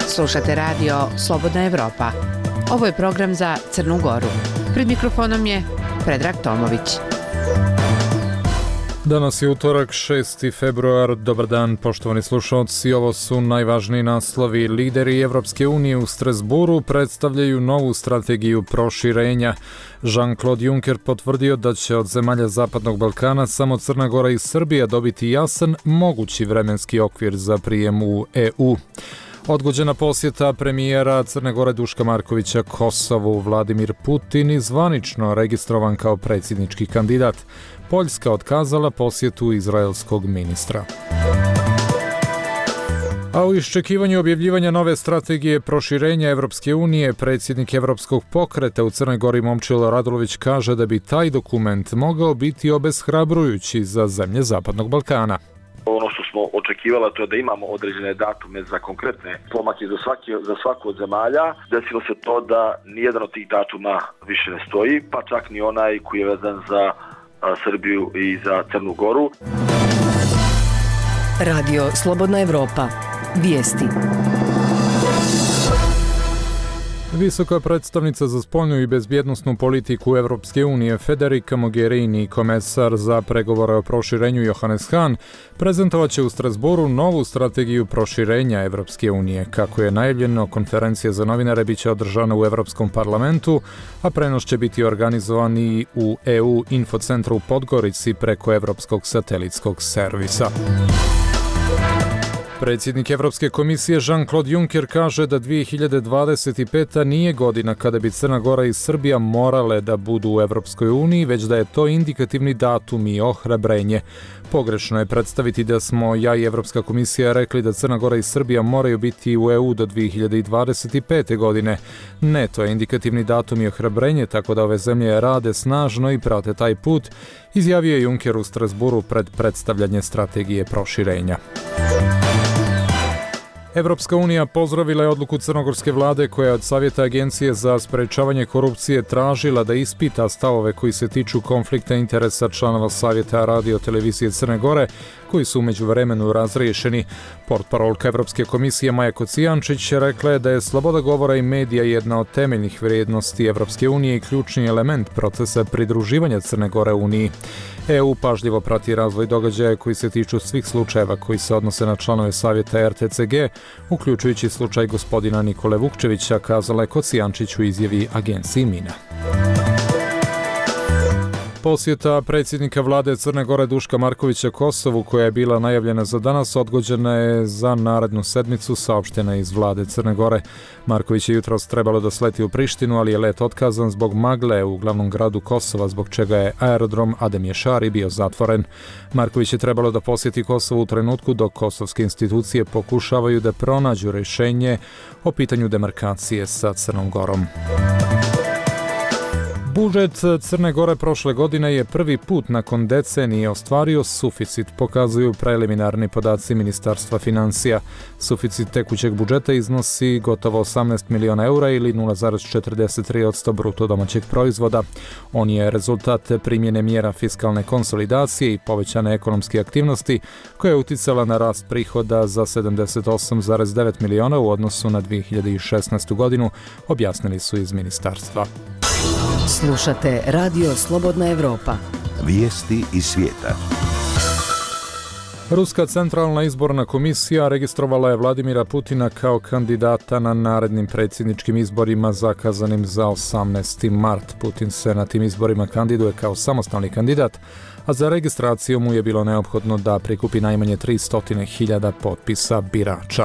Slušate radio Slobodna Evropa. Ovo je program za Crnu Goru. Pred mikrofonom je Predrag Tomović. Danas je utorak, 6. februar. Dobar dan, poštovani slušalci. Ovo su najvažniji naslovi. Lideri Evropske unije u Strasburu predstavljaju novu strategiju proširenja. Jean-Claude Juncker potvrdio da će od zemalja Zapadnog Balkana samo Crna Gora i Srbija dobiti jasan, mogući vremenski okvir za prijem u EU. Odgođena posjeta premijera Crne Gore Duška Markovića Kosovu. Vladimir Putin i zvanično registrovan kao predsjednički kandidat. Poljska otkazala posjetu izraelskog ministra. A u iščekivanju objavljivanja nove strategije proširenja Evropske unije, predsjednik Evropskog pokreta u Crnoj Gori Momčilo Radulović kaže da bi taj dokument mogao biti obeshrabrujući za zemlje Zapadnog Balkana. Ono što smo očekivali, to je da imamo određene datume za konkretne pomake za svaku od zemalja. Desilo se to da nijedan od tih datuma više ne stoji, pa čak ni onaj koji je vezan za Srbiju i za Crnu Goru. Radio Slobodna Evropa. Vijesti. Visoka predstavnica za spoljnu i bezbjednosnu politiku Evropske unije Federica Mogherini i komesar za pregovore o proširenju Johannes Hahn prezentovat će u Strasboru novu strategiju proširenja Evropske unije. Kako je najavljeno, konferencija za novinare biće održana u Evropskom parlamentu, a prenos će biti organizovan i u EU infocentru u Podgorici preko Evropskog satelitskog servisa. Predsjednik Evropske komisije Jean-Claude Juncker kaže da 2025. nije godina kada bi Crna Gora i Srbija morale da budu u Evropskoj uniji, već da je to indikativni datum i ohrabrenje. Pogrešno je predstaviti da smo ja i Evropska komisija rekli da Crna Gora i Srbija moraju biti u EU do 2025. godine. Ne, to je indikativni datum i ohrabrenje, tako da ove zemlje rade snažno i prate taj put, izjavio je Juncker u Strasburu pred predstavljanje strategije proširenja. Evropska unija pozdravila je odluku crnogorske vlade koja je od Savjeta Agencije za sprečavanje korupcije tražila da ispita stavove koji se tiču konflikta interesa članova Savjeta radio televizije Crne Gore, koji su u međuvremenu razriješeni. Portparolka Evropske komisije Maja Kocijančić rekla je da je sloboda govora i medija jedna od temeljnih vrijednosti Evropske unije i ključni element procesa pridruživanja Crne Gore Uniji. EU pažljivo prati razvoj događaja koji se tiču svih slučajeva koji se odnose na članove Savjeta RTCG, uključujući slučaj gospodina Nikole Vukčevića, kazala je Kocijančić u izjavi agenciji Mina. Posjeta predsjednika vlade Crne Gore Duška Markovića Kosovu, koja je bila najavljena za danas, odgođena je za narednu sedmicu, saopštena iz vlade Crne Gore. Marković je jutros trebalo da sleti u Prištinu, ali je let otkazan zbog magle u glavnom gradu Kosova, zbog čega je aerodrom Adem Šari bio zatvoren. Marković je trebalo da posjeti Kosovo u trenutku dok kosovske institucije pokušavaju da pronađu rješenje o pitanju demarkacije sa Crnom Gorom. Budžet Crne Gore prošle godine je prvi put nakon decenije ostvario suficit, pokazuju preliminarni podaci Ministarstva financija. Suficit tekućeg budžeta iznosi gotovo 18 miliona eura ili 0,43% bruto domaćeg proizvoda. On je rezultat primjene mjera fiskalne konsolidacije i povećane ekonomske aktivnosti koja je uticala na rast prihoda za 78,9 miliona u odnosu na 2016. godinu, objasnili su iz ministarstva. Slušate Radio Slobodna Evropa. Vijesti iz svijeta. Ruska centralna izborna komisija registrovala je Vladimira Putina kao kandidata na narednim predsjedničkim izborima zakazanim za 18. mart. Putin se na tim izborima kandiduje kao samostalni kandidat, a za registraciju mu je bilo neophodno da prikupi najmanje 300.000 potpisa birača.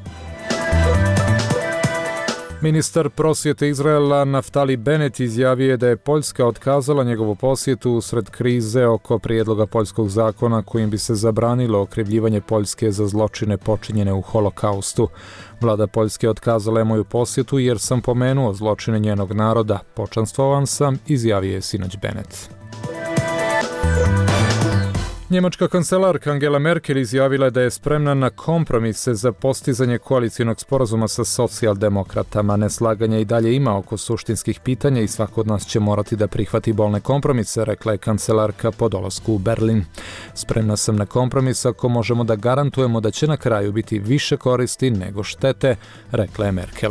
Ministar prosvjete Izraela Naftali Bennett izjavio je da je Poljska otkazala njegovu posjetu usred krize oko prijedloga poljskog zakona kojim bi se zabranilo okrivljivanje Poljske za zločine počinjene u Holokaustu. Vlada Poljske otkazala je moju posjetu jer sam pomenuo zločine njenog naroda. Počastvovan sam, izjavio je sinoć Bennett. Njemačka kancelarka Angela Merkel izjavila je da je spremna na kompromise za postizanje koalicijnog sporazuma sa socijaldemokratama. Neslaganja i dalje ima oko suštinskih pitanja i svako od nas će morati da prihvati bolne kompromise, rekla je kancelarka po dolasku u Berlin. Spremna sam na kompromis ako možemo da garantujemo da će na kraju biti više koristi nego štete, rekla je Merkel.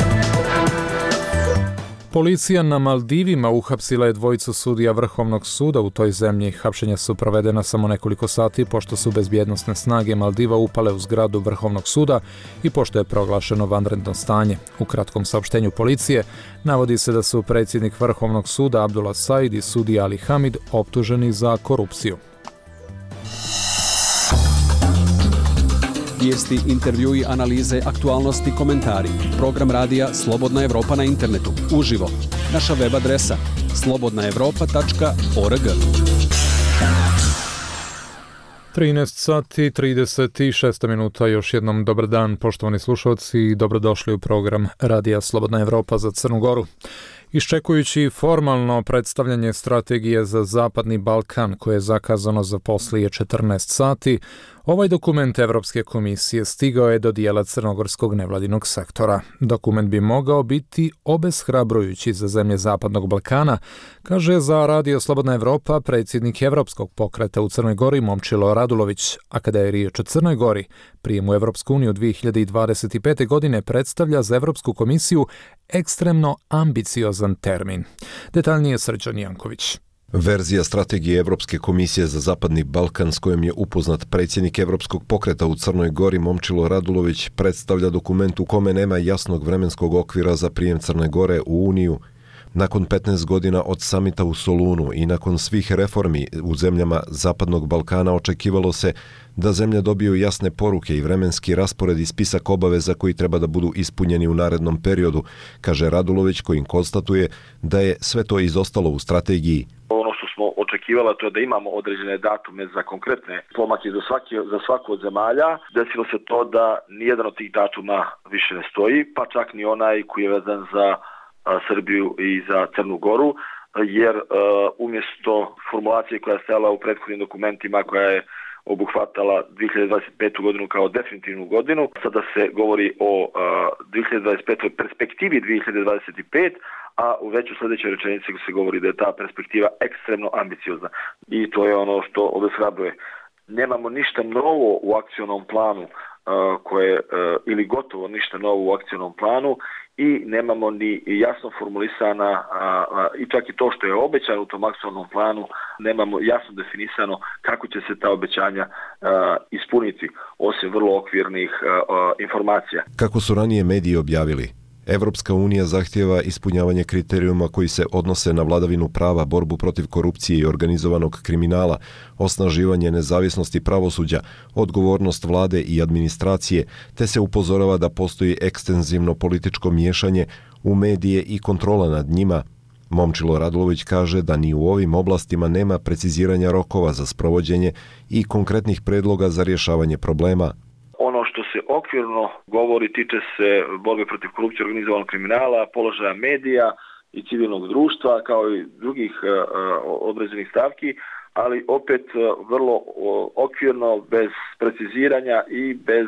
Policija na Maldivima uhapsila je dvojicu sudija Vrhovnog suda u toj zemlji. Hapšenja su provedena samo nekoliko sati pošto su bezbjednosne snage Maldiva upale u zgradu Vrhovnog suda i pošto je proglašeno vanredno stanje. U kratkom saopštenju policije navodi se da su predsjednik Vrhovnog suda Abdullah Said i sudija Ali Hamid optuženi za korupciju. Vijesti, intervjui, analize, aktualnosti, komentari. Program radija Slobodna Evropa na internetu. Uživo. Naša web adresa slobodnaevropa.org. 13 sati 36 minuta, još jednom dobar dan poštovani slušalci i dobrodošli u program radija Slobodna Evropa za Crnu Goru. Iščekujući formalno predstavljanje strategije za Zapadni Balkan koje je zakazano za poslije 14 sati, ovaj dokument Evropske komisije stigao je do dijela crnogorskog nevladinog sektora. Dokument bi mogao biti obeshrabrujući za zemlje Zapadnog Balkana, kaže za Radio Slobodna Evropa predsjednik Evropskog pokreta u Crnoj Gori Momčilo Radulović, a kada je riječ o Crnoj Gori, prijem u Evropsku uniju 2025. godine predstavlja za Evropsku komisiju ekstremno ambiciozan termin. Detaljnije Srđan Janković. Verzija strategije Evropske komisije za Zapadni Balkan s kojom je upoznat predsjednik Evropskog pokreta u Crnoj Gori Momčilo Radulović predstavlja dokument u kome nema jasnog vremenskog okvira za prijem Crne Gore u Uniju. Nakon 15 godina od samita u Solunu i nakon svih reformi u zemljama Zapadnog Balkana očekivalo se da zemlje dobiju jasne poruke i vremenski raspored i spisak obaveza koji treba da budu ispunjeni u narednom periodu, kaže Radulović, kojim konstatuje da je sve to izostalo u strategiji. Ono što smo očekivali to je da imamo određene datume za konkretne pomake za svaku od zemalja. Desilo se to da nijedan od tih datuma više ne stoji, pa čak ni onaj koji je vezan za Srbiju i za Crnu Goru, jer umjesto formulacije koja je stajala u prethodnim dokumentima koja je obuhvatala 2025. godinu kao definitivnu godinu, sada se govori o 2025. perspektivi 2025, a u već u sljedećoj rečenici se govori da je ta perspektiva ekstremno ambiciozna. I to je ono što obeshrabruje. Nemamo ništa novo u akcionom planu, ili gotovo ništa novo u akcionom planu, i nemamo ni jasno formulisana, i čak i to što je obećano u tom akcionom planu, nemamo jasno definisano kako će se ta obećanja ispuniti, osim vrlo okvirnih informacija. Kako su ranije mediji objavili, Evropska unija zahtijeva ispunjavanje kriterijuma koji se odnose na vladavinu prava, borbu protiv korupcije i organizovanog kriminala, osnaživanje nezavisnosti pravosuđa, odgovornost vlade i administracije, te se upozorava da postoji ekstenzivno političko miješanje u medije i kontrola nad njima. Momčilo Radulović kaže da ni u ovim oblastima nema preciziranja rokova za sprovođenje i konkretnih predloga za rješavanje problema. Ono što se okvirno govori tiče se borbe protiv korupcije, organizovanog kriminala, položaja medija i civilnog društva, kao i drugih određenih stavki, ali opet vrlo okvirno, bez preciziranja i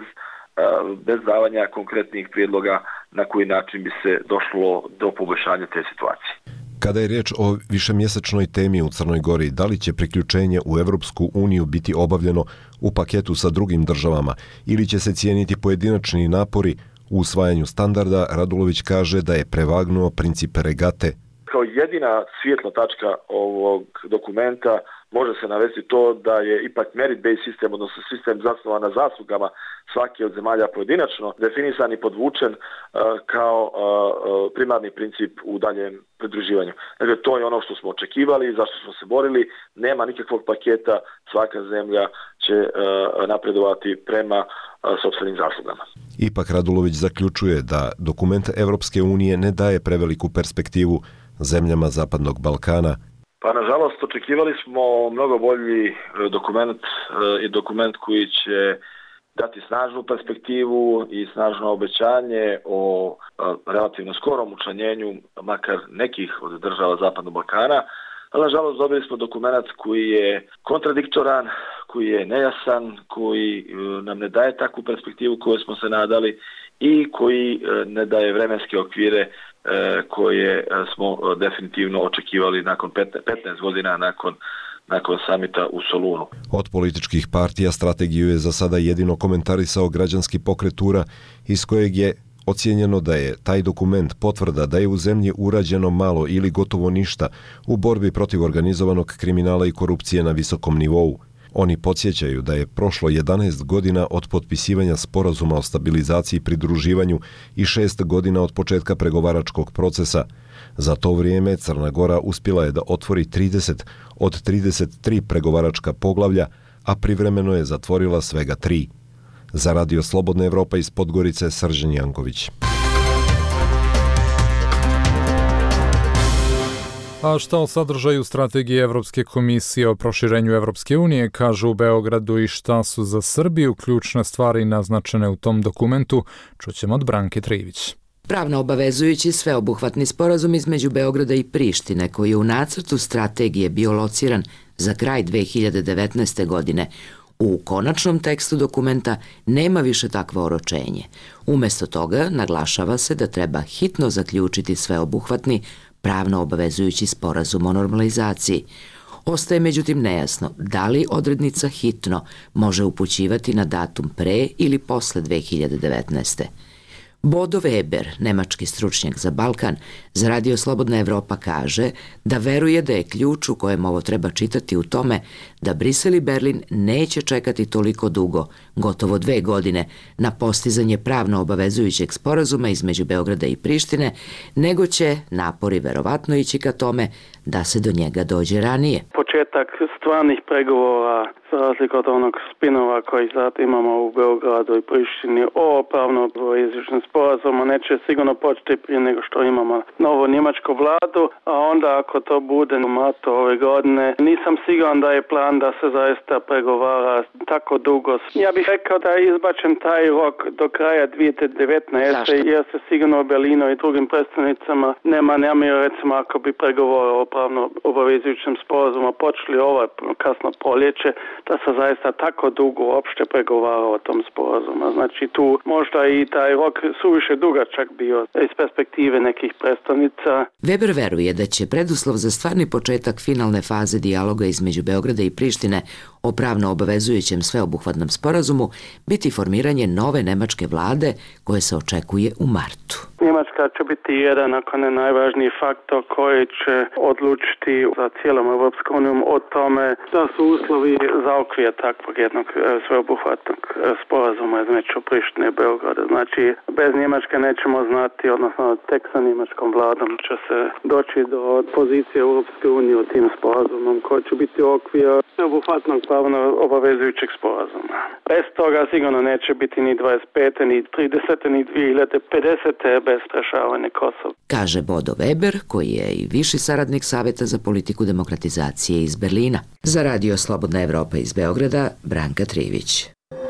bez davanja konkretnih prijedloga na koji način bi se došlo do poboljšanja te situacije. Kada je riječ o višemjesečnoj temi u Crnoj Gori, da li će priključenje u Evropsku uniju biti obavljeno u paketu sa drugim državama ili će se cijeniti pojedinačni napori u usvajanju standarda, Radulović kaže da je prevagnuo princip regate. Kao jedina svjetla tačka ovog dokumenta može se navesti to da je ipak merit-based sistem, odnosno sistem zasnovan na zaslugama svake od zemalja pojedinačno, definisan i podvučen kao primarni princip u daljem pridruživanju. Dakle, to je ono što smo očekivali, zašto smo se borili, nema nikakvog paketa, svaka zemlja će napredovati prema sopstvenim zaslugama. Ipak Radulović zaključuje da dokument Evropske unije ne daje preveliku perspektivu zemljama Zapadnog Balkana. Pa nažalost očekivali smo mnogo bolji dokument koji će dati snažnu perspektivu i snažno obećanje o relativno skorom učlanjenju makar nekih od država Zapadnog Balkana, ali nažalost dobili smo dokument koji je kontradiktoran, koji je nejasan, koji nam ne daje takvu perspektivu koju smo se nadali i koji ne daje vremenske okvire koje smo definitivno očekivali nakon 15 godina nakon samita u Solunu. Od političkih partija strategiju je za sada jedino komentarisao građanski pokret Tura, iz kojeg je ocijenjeno da je taj dokument potvrda da je u zemlji urađeno malo ili gotovo ništa u borbi protiv organizovanog kriminala i korupcije na visokom nivou. Oni podsjećaju da je prošlo 11 godina od potpisivanja sporazuma o stabilizaciji i pridruživanju i 6 godina od početka pregovaračkog procesa. Za to vrijeme Crna Gora uspjela je da otvori 30 od 33 pregovaračka poglavlja, a privremeno je zatvorila svega 3. Za Radio Slobodna Evropa iz Podgorice, Srđan Janković. A šta o sadržaju strategije Evropske komisije o proširenju Evropske unije kažu u Beogradu i šta su za Srbiju ključne stvari naznačene u tom dokumentu, čućemo od Branke Trivić. Pravno obavezujući sveobuhvatni sporazum između Beograda i Prištine, koji je u nacrtu strategije bio lociran za kraj 2019. godine, u konačnom tekstu dokumenta nema više takvo oročenje. Umjesto toga naglašava se da treba hitno zaključiti sveobuhvatni pravno obavezujući sporazum o normalizaciji. Ostaje međutim nejasno da li odrednica hitno može upućivati na datum pre ili posle 2019. Bodo Weber, nemački stručnjak za Balkan, za Radio Slobodna Evropa kaže da veruje da je ključ u kojem ovo treba čitati u tome da Brisel i Berlin neće čekati toliko dugo, gotovo 2 godine, na postizanje pravno obavezujućeg sporazuma između Beograda i Prištine, nego će napori verovatno ići ka tome da se do njega dođe ranije. Početak stvarnih pregovora, za razliku od onog spinova koji sad imamo u Beogradu i Prištini o pravno obavezujućem sporazumu, neće sigurno početi prije nego što imamo novu njemačku vladu, a onda ako to bude u martu ove godine, nisam siguran da je plan da se zaista pregovara tako dugo. Ja bih rekao da je izbačen taj rok do kraja 2019. Zašto? Jer se sigurno u Berlinu i drugim predstavnicama nema namjeru, recimo ako bi pregovore o pravno obavezujućem sporazumu počeli ovo kasno proljeće, da se zaista tako dugo uopšte pregovara o tom sporazumu. Znači tu možda i taj rok suviše dugačak bio iz perspektive nekih predstavnica. Weber veruje da će preduslov za stvarni početak finalne faze dijaloga između Beograda i Prištine o pravno obavezujućem sveobuhvatnom sporazumu biti formiranje nove nemačke vlade koje se očekuje u martu. Njemačka će biti jedan, ako ne najvažniji faktor koji će odlučiti za cijelom Evropskom unijom o tome da su uslovi za okvir takvog jednog sveobuhvatnog sporazuma između Prištine i Beograda. Znači, bez Njemačke nećemo znati, odnosno tek sa njemačkom vladom će se doći do pozicije Evropske unije u tim sporazumom koji će biti okvir sveobuhvatnog pravno obavezujućeg sporazuma. Bez toga sigurno neće biti ni 25. ni 30. ni 2050. bez rješavanja Kosova. Kaže Bodo Weber, koji je i viši saradnik Saveta za politiku demokratizacije iz Berlina. Za Radio Slobodna Evropa iz Beograda, Branka Trivić.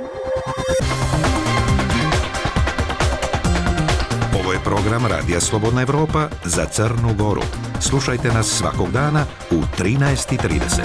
Ovo je program Radija Slobodna Evropa za Crnu Goru. Slušajte nas svakog dana u 13:30.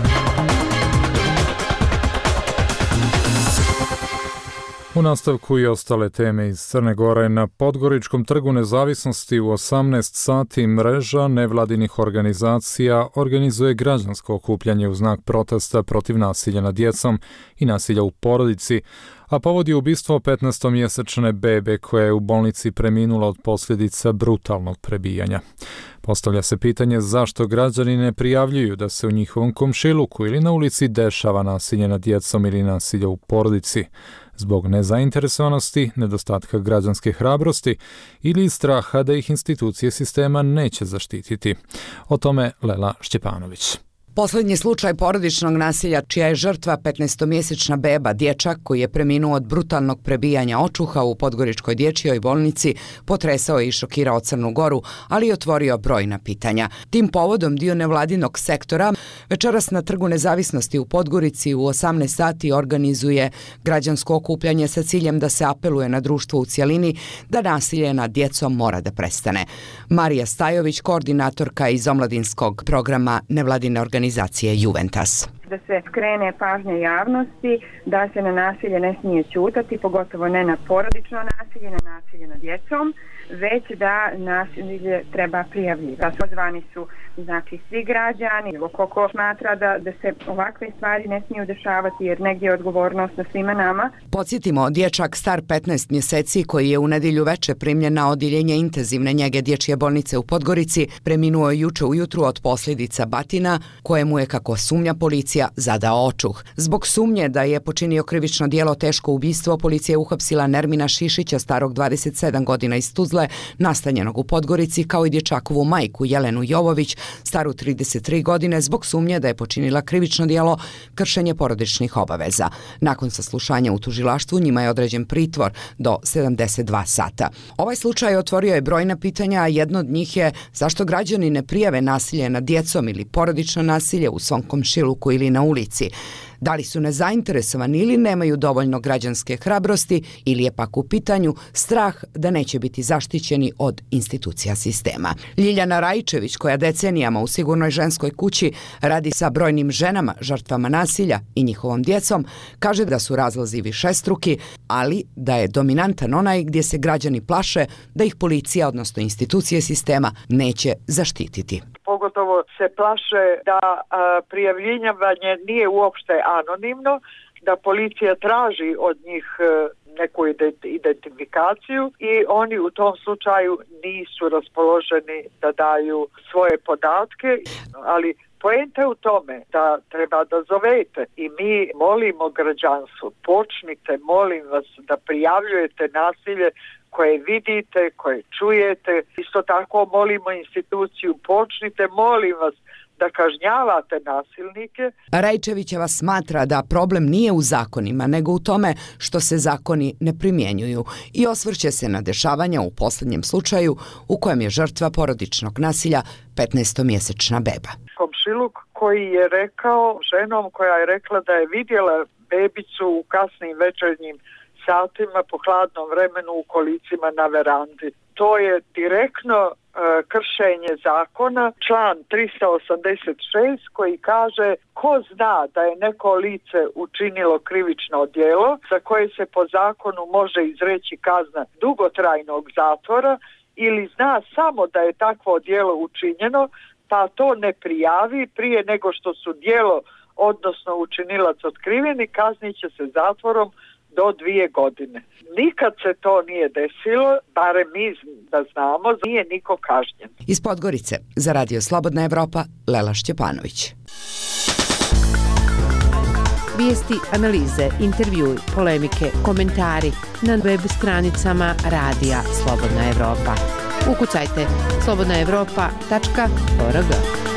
U nastavku i ostale teme iz Crne Gore. Na Podgoričkom trgu Nezavisnosti u 18 sati mreža nevladinih organizacija organizuje građansko okupljanje u znak protesta protiv nasilja nad djecom i nasilja u porodici, a povod je ubistvo 15-mjesečne bebe koja je u bolnici preminula od posljedica brutalnog prebijanja. Postavlja se pitanje zašto građani ne prijavljuju da se u njihovom komšiluku ili na ulici dešava nasilje nad djecom ili nasilje u porodici. Zbog nezainteresovanosti, nedostatka građanske hrabrosti ili straha da ih institucije sistema neće zaštititi. O tome Lela Šćepanović. Posljednji slučaj porodičnog nasilja čija je žrtva 15-mjesečna beba, dječak koji je preminuo od brutalnog prebijanja očuha u Podgoričkoj dječjoj bolnici, potresao je i šokirao Crnu Goru, ali i otvorio brojna pitanja. Tim povodom dio nevladinog sektora večeras na Trgu Nezavisnosti u Podgorici u 18 sati organizuje građansko okupljanje sa ciljem da se apeluje na društvo u cjelini da nasilje nad djecom mora da prestane. Marija Stajović, koordinatorka iz omladinskog programa nevladine organizacije Juventas. Da se skrene pažnja javnosti, da se na nasilje ne smije ćutati, pogotovo ne na porodično nasilje, na nasilje nad djecom, već da nasilje treba prijavljivati. Pozvani su znači svi građani, koliko smatra da se ovakve stvari ne smiju dešavati jer negdje je odgovornost na svima nama. Podsjetimo, dječak star 15 mjeseci koji je u nedjelju veče primljen na odjeljenje intenzivne njege dječje bolnice u Podgorici preminuo je juče ujutru od posljedica batina kojemu je, kako sumnja policija, zadao očuh. Zbog sumnje da je počinio krivično djelo teško ubistvo, policija je uhapsila Nermina Šišića starog 27 godina iz Tuzle, nastanjenog u Podgorici, kao i dječakovu majku Jelenu Jovović staru 33 godine zbog sumnje da je počinila krivično djelo kršenje porodičnih obaveza. Nakon saslušanja u tužilaštvu njima je određen pritvor do 72 sata. Ovaj slučaj otvorio je brojna pitanja, a jedno od njih je zašto građani ne prijave nasilje nad djecom ili porodično nasilje u svom komšiluku ili na ulici. Da li su nezainteresovani ili nemaju dovoljno građanske hrabrosti ili je pak u pitanju strah da neće biti zaštićeni od institucija sistema. Ljiljana Rajčević, koja decenijama u Sigurnoj ženskoj kući radi sa brojnim ženama žrtvama nasilja i njihovom djecom, kaže da su razlozi višestruki, ali da je dominantan onaj gdje se građani plaše da ih policija, odnosno institucije sistema, neće zaštititi. Pogotovo se plaše da prijavljivanje nije uopšte anonimno, da policija traži od njih neku identifikaciju i oni u tom slučaju nisu raspoloženi da daju svoje podatke, ali poenta je u tome da treba da zovete i mi molimo građanstvo, počnite, molim vas, da prijavljujete nasilje koje vidite, koje čujete. Isto tako molimo instituciju, počnite, molim vas, da kažnjavate nasilnike. Rajčevićeva smatra da problem nije u zakonima, nego u tome što se zakoni ne primjenjuju i osvrće se na dešavanja u posljednjem slučaju u kojem je žrtva porodičnog nasilja 15-mjesečna beba. Komšiluk koji je rekao ženom koja je rekla da je vidjela bebicu u kasnim večernjim satima po hladnom vremenu u kolicima na verandi. To je direktno kršenje zakona, član 386 koji kaže ko zna da je neko lice učinilo krivično djelo za koje se po zakonu može izreći kazna dugotrajnog zatvora ili zna samo da je takvo djelo učinjeno, pa to ne prijavi prije nego što su djelo, odnosno učinilac otkriveni, kaznit će se zatvorom do 2 godine. Nikad se to nije desilo, barem mi da znamo, nije niko kažnjen. Iz Podgorice, za Radio Slobodna Evropa, Lela Šćepanović. Vijesti, analize, intervjui, polemike, komentari na web stranicama Radija Slobodna Evropa. Ukucajte slobodnaevropa.org.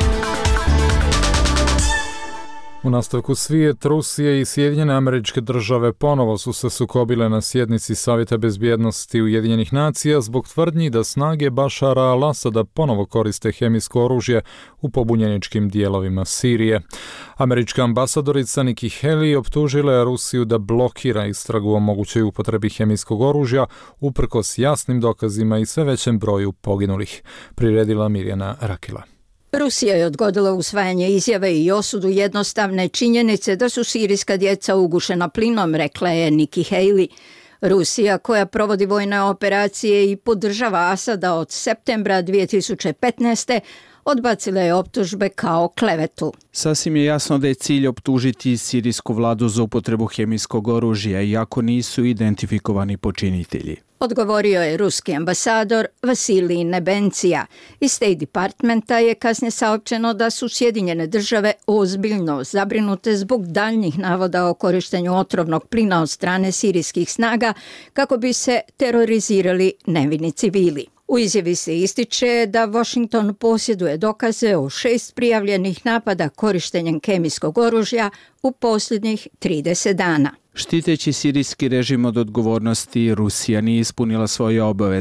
U nastavku svijet, Rusije i Sjedinjene Američke Države ponovo su se sukobile na sjednici Savjeta bezbjednosti Ujedinjenih nacija zbog tvrdnji da snage Bašara al-Asada ponovo koriste hemijsko oružje u pobunjeničkim dijelovima Sirije. Američka ambasadorica Nikki Haley optužila je Rusiju da blokira istragu o mogućoj upotrebi hemijskog oružja uprkos jasnim dokazima i sve većem broju poginulih. Priredila Mirjana Rakila. Rusija je odgodila usvajanje izjave i osudu jednostavne činjenice da su sirijska djeca ugušena plinom, rekla je Nikki Haley. Rusija, koja provodi vojne operacije i podržava Asada od septembra 2015. odbacila je optužbe kao klevetu. Sasvim je jasno da je cilj optužiti sirijsku vladu za upotrebu hemijskog oružja, iako nisu identifikovani počinitelji. Odgovorio je ruski ambasador Vasilij Nebencija. Iz State Departmenta je kasnije saopćeno da su Sjedinjene države ozbiljno zabrinute zbog daljnjih navoda o korištenju otrovnog plina od strane sirijskih snaga kako bi se terorizirali nevini civili. U izjavi se ističe da Washington posjeduje dokaze o 6 prijavljenih napada korištenjem kemijskog oružja u posljednjih 30 dana. Štiteći sirijski režim od odgovornosti, Rusija nije ispunila svoje obaveze.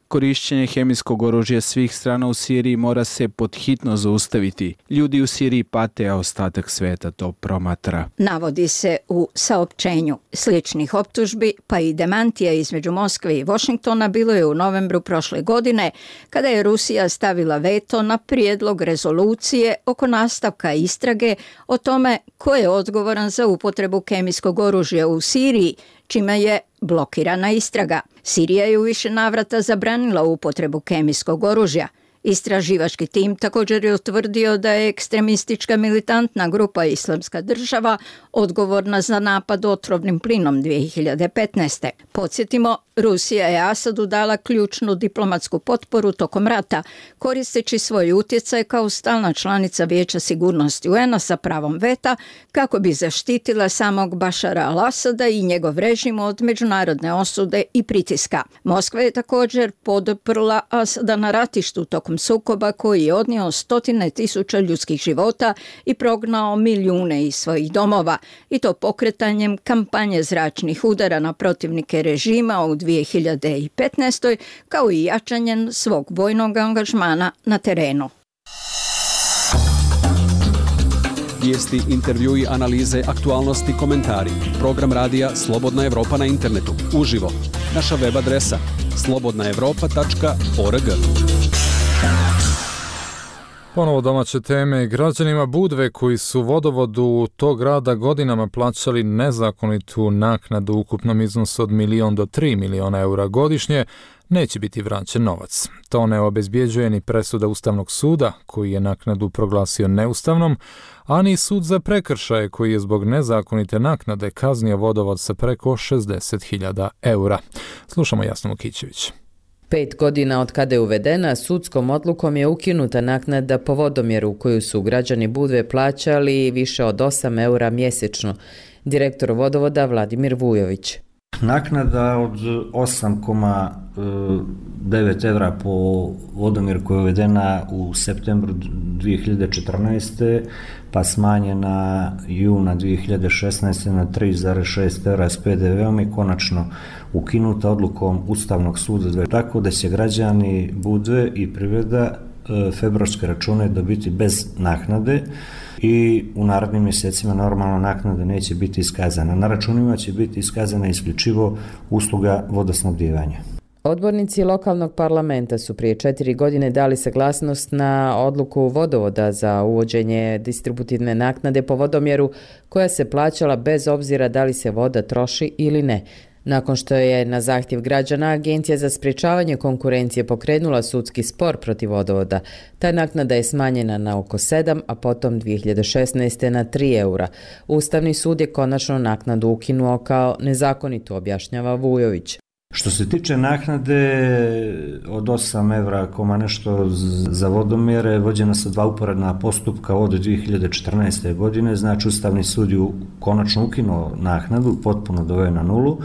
Korišćenje hemijskog oružja svih strana u Siriji mora se podhitno zaustaviti. Ljudi u Siriji pate, a ostatak sveta to promatra. Navodi se u saopćenju. Sličnih optužbi pa i demantija između Moskve i Washingtona bilo je u novembru prošle godine, kada je Rusija stavila veto na prijedlog rezolucije oko nastavka istrage o tome ko je odgovoran za upotrebu kemijskog oružja u Siriji, čime je blokirana istraga. Sirija je u više navrata zabranila upotrebu kemijskog oružja. Istraživački tim također je utvrdio da je ekstremistička militantna grupa Islamska država odgovorna za napad otrovnim plinom 2015. Podsjetimo, Rusija je Asadu dala ključnu diplomatsku potporu tokom rata, koristeći svoj utjecaj kao stalna članica Vijeća sigurnosti UN-a sa pravom veta, kako bi zaštitila samog Bašara al-Asada i njegov režim od međunarodne osude i pritiska. Moskva je također poduprla Asada na ratištu tokom sukoba koji je odnio stotine tisuća ljudskih života i prognao milijune iz svojih domova, i to pokretanjem kampanje zračnih udara na protivnike režima u 2015. kao i jačanjem svog vojnog angažmana na terenu. Vijesti, intervjui, analize, aktualnosti, komentari. Program radija Slobodna Evropa na internetu. Uživo. Naša web adresa slobodnaevropa.org. Ponovo domaće teme. Građanima Budve koji su vodovodu tog grada godinama plaćali nezakonitu naknadu u ukupnom iznosu od 1 do 3 miliona eura godišnje, neće biti vraćen novac. To ne obezbjeđuje ni presuda Ustavnog suda, koji je naknadu proglasio neustavnom, a ni sud za prekršaje, koji je zbog nezakonite naknade kaznio vodovod sa preko 60.000 eura. Slušamo Jasnu Mukićević. 5 godina od kada je uvedena, sudskom odlukom je ukinuta naknada po vodomjeru koju su građani Budve plaćali više od 8 eura mjesečno. Direktor vodovoda Vladimir Vujović. Naknada od 8,9 evra po vodomjeru koja je uvedena u septembru 2014. pa smanjena juna 2016. na 3,6 evra s PDV-om i konačno ukinuta odlukom Ustavnog suda. Tako da će građani Budve i privreda februarske račune dobiti bez naknade i u narednim mjesecima normalno naknada neće biti iskazana. Na računima će biti iskazana isključivo usluga vodosnabdijevanja. Odbornici lokalnog parlamenta su prije 4 godine dali saglasnost na odluku vodovoda za uvođenje distributivne naknade po vodomjeru koja se plaćala bez obzira da li se voda troši ili ne. Nakon što je na zahtjev građana Agencija za sprječavanje konkurencije pokrenula sudski spor protiv vodovoda, ta naknada je smanjena na oko 7, a potom 2016. na 3 eura. Ustavni sud je konačno naknadu ukinuo kao nezakonitu, objašnjava Vujović. Što se tiče naknade od 8 evra koma nešto za vodomjere, vođena su 2 uporedna postupka od 2014. godine, znači Ustavni sud je konačno ukinuo naknadu, potpuno doveo na nulu,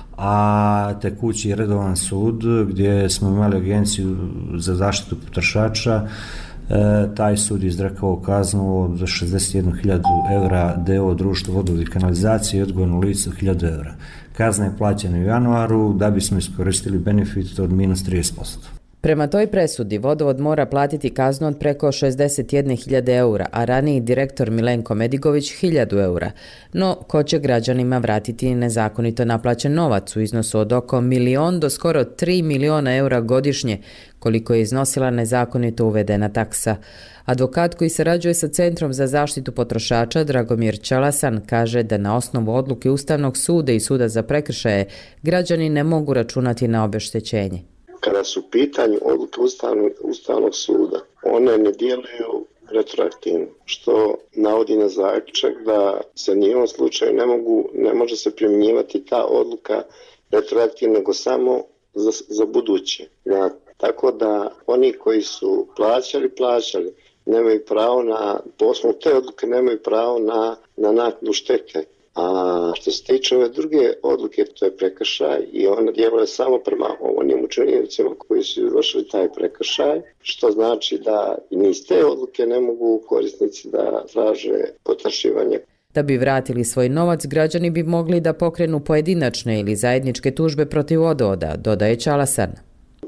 a tekući redovan sud gdje smo imali Agenciju za zaštitu potrošača, taj sud je izrekao kaznu od 61.000 eura d.o.o. društvo vodovoda i kanalizacije i odgovorno lice 1.000 eura. Kazna je plaćena u januaru da bismo iskoristili benefit od minus 30%. Prema toj presudi vodovod mora platiti kaznu od preko 61.000 eura, a raniji direktor Milenko Medigović 1.000 eura. No, ko će građanima vratiti nezakonito naplaćen novac u iznosu od oko 1 milion do skoro 3 miliona eura godišnje, koliko je iznosila nezakonito uvedena taksa. Advokat koji sarađuje sa Centrom za zaštitu potrošača Dragomir Ćalasan kaže da na osnovu odluke Ustavnog suda i Suda za prekršaje građani ne mogu računati na obeštećenje. Kada su u pitanju odluke Ustavnog suda, one ne djeluju retroaktivno, što navodi na zaključak da se ni u ovom slučaju ne može se primjenjivati ta odluka retroaktivno, nego samo za buduće. Tako da oni koji su plaćali, nemaju pravo po osnovu te odluke nemaju pravo na naknadu štete. A što se tiče ove druge odluke, to je prekršaj i ona djeluje samo prema onim učinjenicima koji su izvršili taj prekršaj, što znači da ni iz te odluke ne mogu korisnici da traže potraživanje. Da bi vratili svoj novac, građani bi mogli da pokrenu pojedinačne ili zajedničke tužbe protiv vodovoda, dodaje Ćalasan.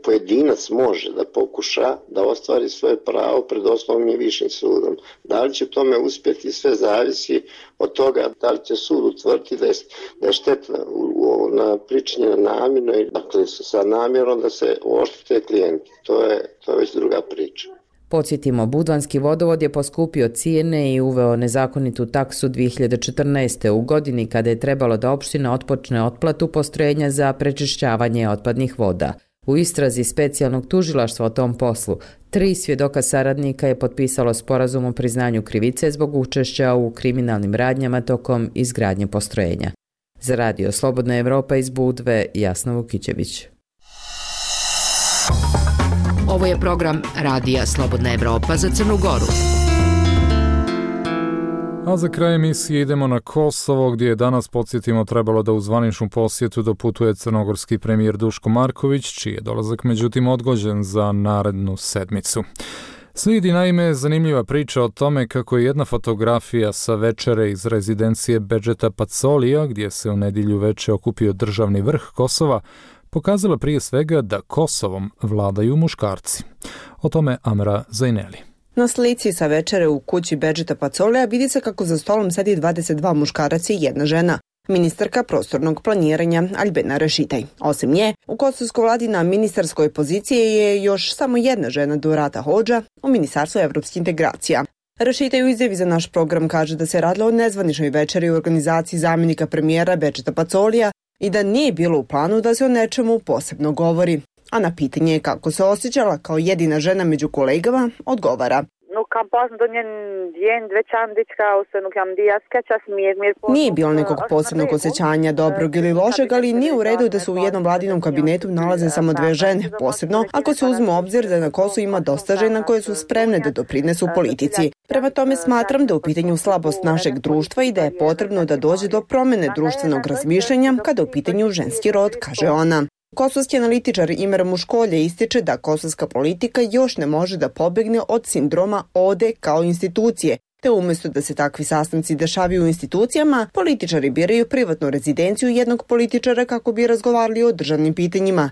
pojedinac može da pokuša da ostvari svoje pravo pred osnovnim i višim sudom. Da li će tome uspjeti, sve zavisi od toga da li će sud utvrditi da je šteta pričinjena namjerno i dakle sa namjerom da se oštete klijenti. To je već druga priča. Podsjetimo, Budvanski vodovod je poskupio cijene i uveo nezakonitu taksu 2014. u godini kada je trebalo da opština otpočne otplatu postrojenja za prečišćavanje otpadnih voda. U istrazi specijalnog tužilaštva o tom poslu, 3 svjedoka saradnika je potpisalo sporazum o priznanju krivice zbog učešća u kriminalnim radnjama tokom izgradnje postrojenja. Za Radio Slobodna Evropa iz Budve, Jasna Vukićević. Ovo je program Radija Slobodna Evropa za Crnu Goru. A za kraj emisije idemo na Kosovo, gdje je danas, podsjetimo, trebalo da u zvaničnu posjetu doputuje crnogorski premijer Duško Marković, čiji je dolazak međutim odgođen za narednu sedmicu. Slijedi naime zanimljiva priča o tome kako je jedna fotografija sa večere iz rezidencije Bedžeta Pacolija, gdje se u nedjelju veče okupio državni vrh Kosova, pokazala prije svega da Kosovom vladaju muškarci. O tome Amra Zajneli. Na slici sa večere u kući Bedžeta Pacolija vidi se kako za stolom sedi 22 muškaraca i jedna žena. Ministarka prostornog planiranja Albena Rešitaj. Osim nje, u kosovskoj vladi na ministarskoj poziciji je još samo jedna žena, Dorata Hodža, u Ministarstvu evropskih integracija. Rešitaj u izjavi za naš program kaže da se radilo o nezvaničnoj večeri u organizaciji zamjenika premijera Bedžeta Pacolija i da nije bilo u planu da se o nečemu posebno govori. A na pitanje kako se osjećala kao jedina žena među kolegama, odgovara. Nije bilo nekog posebnog osjećanja, dobrog ili lošeg, ali nije u redu da se u jednom vladinom kabinetu nalaze samo dve žene, posebno ako se uzme u obzir da na Kosovu ima dosta žena koje su spremne da doprinesu politici. Prema tome smatram da u pitanju slabost našeg društva i da je potrebno da dođe do promjene društvenog razmišljanja kada u pitanju ženski rod, kaže ona. Kosovski analitičar Imer Muškolje ističe da kosovska politika još ne može da pobegne od sindroma ode kao institucije, te umjesto da se takvi sastanci dešavaju u institucijama, političari biraju privatnu rezidenciju jednog političara kako bi razgovarali o državnim pitanjima.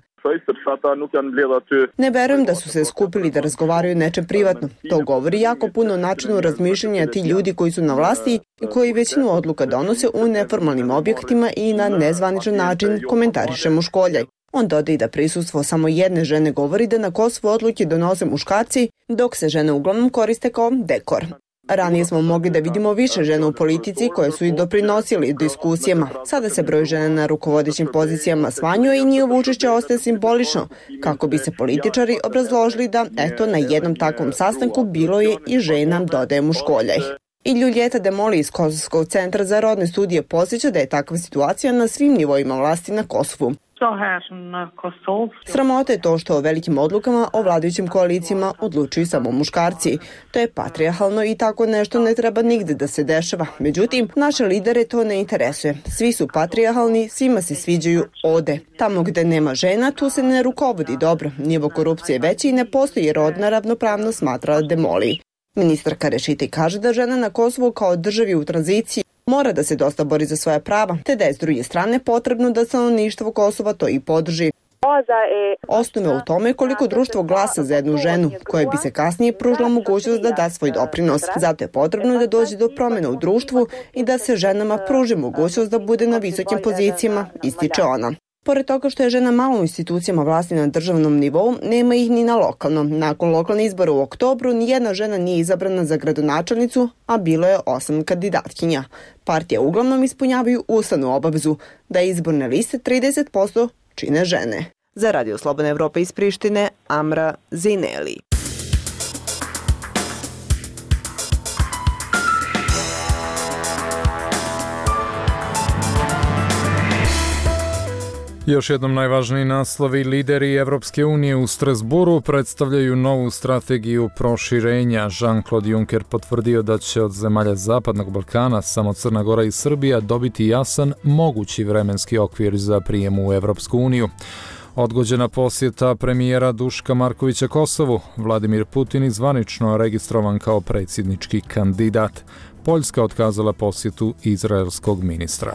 Ne verujem da su se skupili da razgovaraju nečem privatno. To govori jako puno o načinu razmišljanja ti ljudi koji su na vlasti i koji većinu odluka donose u neformalnim objektima i na nezvaničan način, komentariše Muškoljaj. On dodaje da prisustvo samo jedne žene govori da na Kosovu odluke donose muškarci, dok se žene uglavnom koriste kao dekor. Ranije smo mogli da vidimo više žena u politici koje su i doprinosili diskusijama. Sada se broj žena na rukovodećim pozicijama smanjuje i njihovo učešće ostaje simbolično, kako bi se političari obrazložili da, eto, na jednom takvom sastanku bilo je i žena, dodaje Muškoljaj. I Ljuljeta Demoli iz Kosovskog centra za rodne studije posjeća da je takva situacija na svim nivoima vlasti na Kosovu. Sramota je to što o velikim odlukama o vladajućim koalicijama odlučuju samo muškarci. To je patrijarhalno i tako nešto ne treba nigde da se dešava. Međutim, naše lidere to ne interesuje. Svi su patrijarhalni, svima se sviđaju ode. Tamo gde nema žena, tu se ne rukovodi dobro. Nivo korupcije je veći i ne postoji rodna ravnopravnost, smatra Demoli. Ministarka Rešitaj kaže da žena na Kosovu kao državi u tranziciji mora da se dosta bori za svoja prava, te da je s druge strane potrebno da stanovništvo Kosova to i podrži. Osnov je u tome koliko društvo glasa za jednu ženu, koja bi se kasnije pružila mogućnost da da svoj doprinos. Zato je potrebno da dođe do promjena u društvu i da se ženama pruži mogućnost da bude na visokim pozicijama, ističe ona. Pored toga što je žena malo u institucijama vlasti na državnom nivou, nema ih ni na lokalnom. Nakon lokalnih izbora u oktobru, nijedna žena nije izabrana za gradonačelnicu, a bilo je 8 kandidatkinja. Partije uglavnom ispunjavaju ustavnu obavezu da izborne liste 30% čine žene. Za Radio Slobodna Evropa iz Prištine, Amra Zajneli. Još jednom najvažniji naslovi: lideri Evropske unije u Strasburu predstavljaju novu strategiju proširenja. Jean-Claude Juncker potvrdio da će od zemalja Zapadnog Balkana samo Crna Gora i Srbija dobiti jasan mogući vremenski okvir za prijem u Evropsku uniju. Odgođena posjeta premijera Duška Markovića Kosovu. Vladimir Putin zvanično registrovan kao predsjednički kandidat. Poljska otkazala posjetu izraelskog ministra.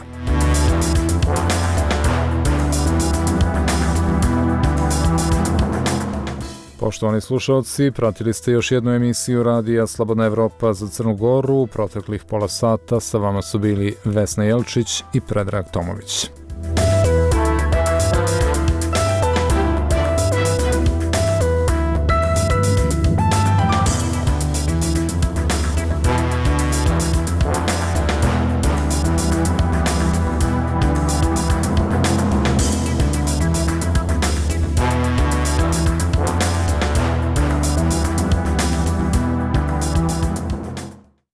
Poštovani slušalci, pratili ste još jednu emisiju radija Slobodna Evropa za Crnu Goru. U proteklih pola sata sa vama su bili Vesna Jelčić i Predrag Tomović.